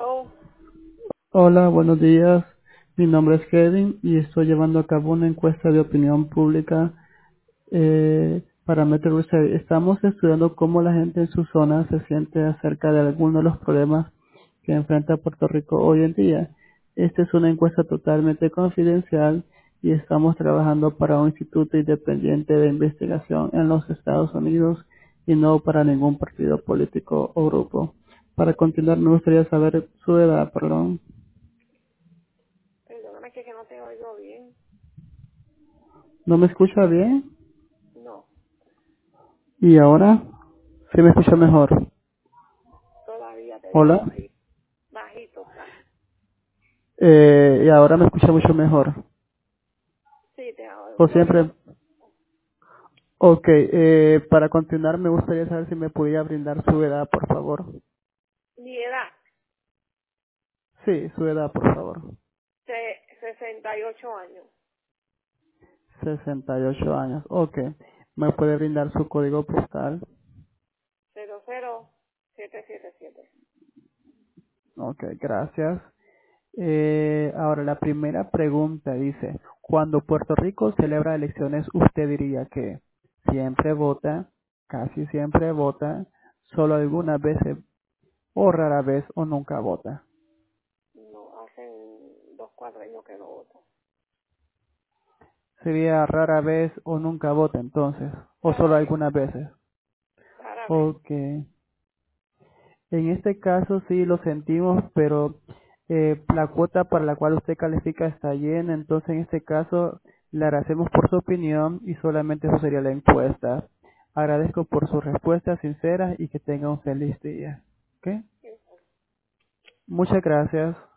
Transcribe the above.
Hello. Hola, buenos días. Mi nombre es Kevin y estoy llevando a cabo una encuesta de opinión pública para Metro Research. Estamos estudiando cómo la gente en su zona se siente acerca de algunos de los problemas que enfrenta Puerto Rico hoy en día. Esta es una encuesta totalmente confidencial y estamos trabajando para un instituto independiente de investigación en los Estados Unidos y no para ningún partido político o grupo. Para continuar, me gustaría saber su edad, perdón. Perdóname que no te oigo bien. ¿No me escucha bien? No, ¿Y ahora? ¿Sí me escucha mejor? todavía te oigo ¿Hola? bajito. Bajito está. Y ahora me escucha mucho mejor. Sí, te ¿O oigo bien. siempre? Ok, para continuar me gustaría saber si me podía brindar su edad, por favor. Mi edad, Sí, su edad, por favor. 68 años. 68 años. Ok. ¿Me puede brindar su código postal? 00777. Ok, gracias. Ahora, la primera pregunta dice, cuando Puerto Rico celebra elecciones, ¿usted diría que siempre vota, casi siempre vota, solo algunas veces o rara vez o nunca vota? No, hacen 2 cuadrillos que no voto. Sería rara vez o nunca vota entonces, o solo Rara vez, algunas veces. rara vez. Ok. En este caso sí lo sentimos, pero la cuota para la cual usted califica está llena, entonces en este caso le agradecemos por su opinión y solamente eso sería la encuesta. Agradezco por sus respuestas sinceras y que tenga un feliz día. ¿Ok? Muchas gracias.